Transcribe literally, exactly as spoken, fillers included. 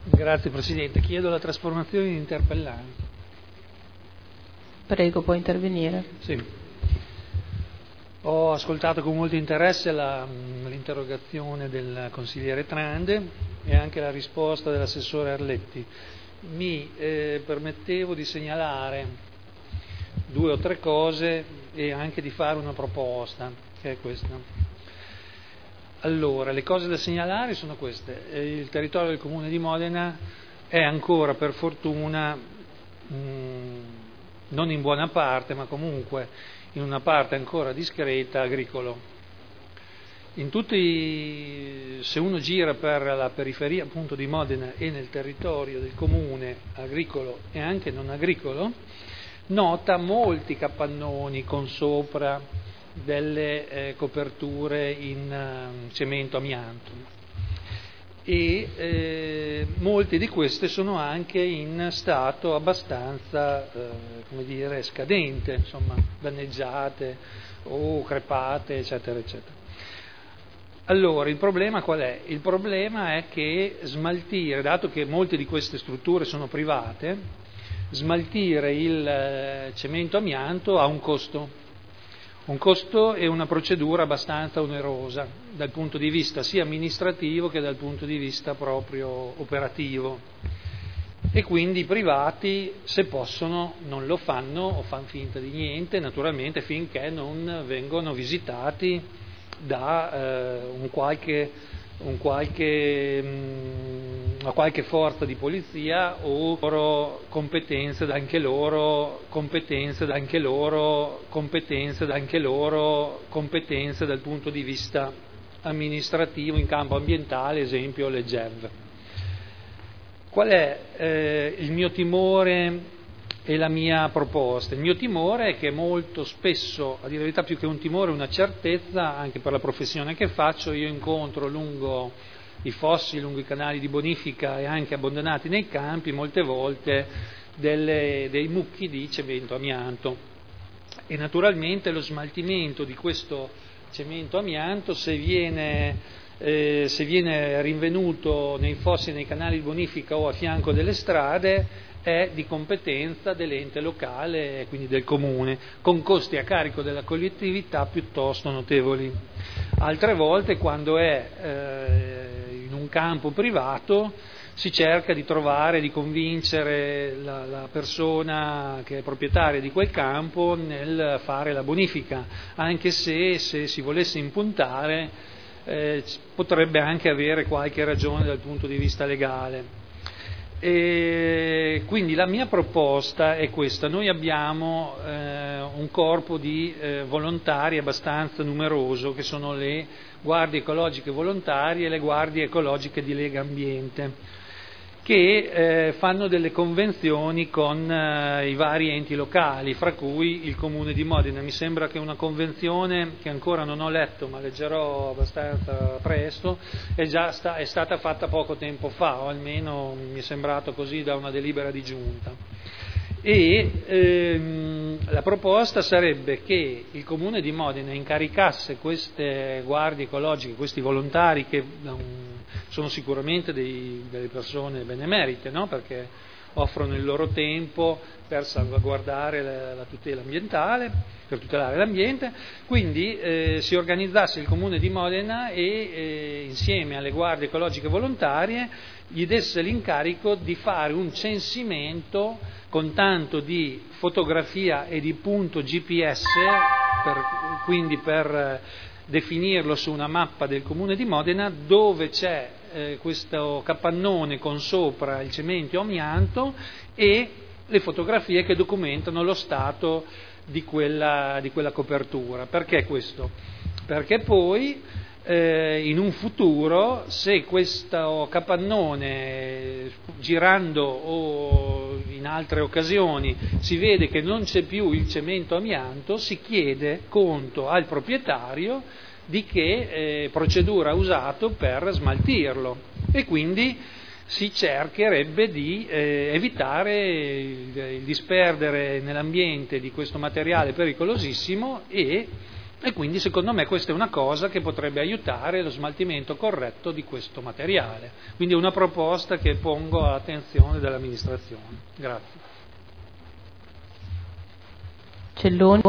Grazie Presidente, chiedo la trasformazione in interpellanza. Prego, può intervenire. Sì. Ho ascoltato con molto interesse la, l'interrogazione del consigliere Trande e anche la risposta dell'assessore Arletti. Mi eh, permettevo di segnalare due o tre cose e anche di fare una proposta, che è questa. Allora, le cose da segnalare sono queste. Il territorio del Comune di Modena è ancora, per fortuna, mh, non in buona parte, ma comunque in una parte ancora discreta, agricolo. In tutti, se uno gira per la periferia appunto di Modena e nel territorio del Comune agricolo e anche non agricolo, nota molti capannoni con sopra delle eh, coperture in uh, cemento amianto e eh, molte di queste sono anche in stato abbastanza eh, come dire scadente, insomma danneggiate o crepate eccetera eccetera. Allora il problema qual è? Il problema è che smaltire, dato che molte di queste strutture sono private, smaltire il eh, cemento amianto ha un costo. Un costo e una procedura abbastanza onerosa dal punto di vista sia amministrativo che dal punto di vista proprio operativo. E quindi i privati, se possono, non lo fanno o fanno finta di niente, naturalmente finché non vengono visitati da eh, un qualche, un qualche, mh, una qualche forza di polizia o loro competenze, anche loro competenze, anche loro competenze, anche loro competenze dal punto di vista amministrativo in campo ambientale, esempio le G E V. Qual è eh, il mio timore e la mia proposta? Il mio timore è che molto spesso, a dire la verità più che un timore, una certezza, anche per la professione che faccio, io incontro lungo i fossi, lungo i canali di bonifica e anche abbandonati nei campi, molte volte delle, dei mucchi di cemento amianto. E naturalmente lo smaltimento di questo cemento amianto, se viene... Eh, se viene rinvenuto nei fossi e nei canali di bonifica o a fianco delle strade, è di competenza dell'ente locale e quindi del comune, con costi a carico della collettività piuttosto notevoli. Altre volte, quando è eh, in un campo privato, si cerca di trovare, di convincere la, la persona che è proprietaria di quel campo nel fare la bonifica, anche se, se si volesse impuntare Eh, potrebbe anche avere qualche ragione dal punto di vista legale. E quindi la mia proposta è questa: noi abbiamo eh, un corpo di eh, volontari abbastanza numeroso, che sono le guardie ecologiche volontarie e le guardie ecologiche di Lega Ambiente, che eh, fanno delle convenzioni con eh, i vari enti locali, fra cui il Comune di Modena. Mi sembra che una convenzione, che ancora non ho letto ma leggerò abbastanza presto, è già sta, è stata fatta poco tempo fa, o almeno mi è sembrato così da una delibera di giunta. E ehm, la proposta sarebbe che il Comune di Modena incaricasse queste guardie ecologiche, questi volontari che um, sono sicuramente dei, delle persone benemerite, no? Perché offrono il loro tempo per salvaguardare la, la tutela ambientale, per tutelare l'ambiente, quindi eh, si organizzasse il Comune di Modena e eh, insieme alle guardie ecologiche volontarie gli desse l'incarico di fare un censimento con tanto di fotografia e di punto G P S, per, quindi per definirlo su una mappa del Comune di Modena, dove c'è eh, questo capannone con sopra il cemento amianto e le fotografie che documentano lo stato di quella, di quella copertura. Perché questo? Perché poi eh, in un futuro, se questo capannone, girando o in altre occasioni, si vede che non c'è più il cemento amianto, si chiede conto al proprietario di che eh, procedura ha usato per smaltirlo e quindi si cercherebbe di eh, evitare il, il disperdere nell'ambiente di questo materiale pericolosissimo e E quindi secondo me questa è una cosa che potrebbe aiutare lo smaltimento corretto di questo materiale. Quindi è una proposta che pongo all'attenzione dell'amministrazione. Grazie. Celloni.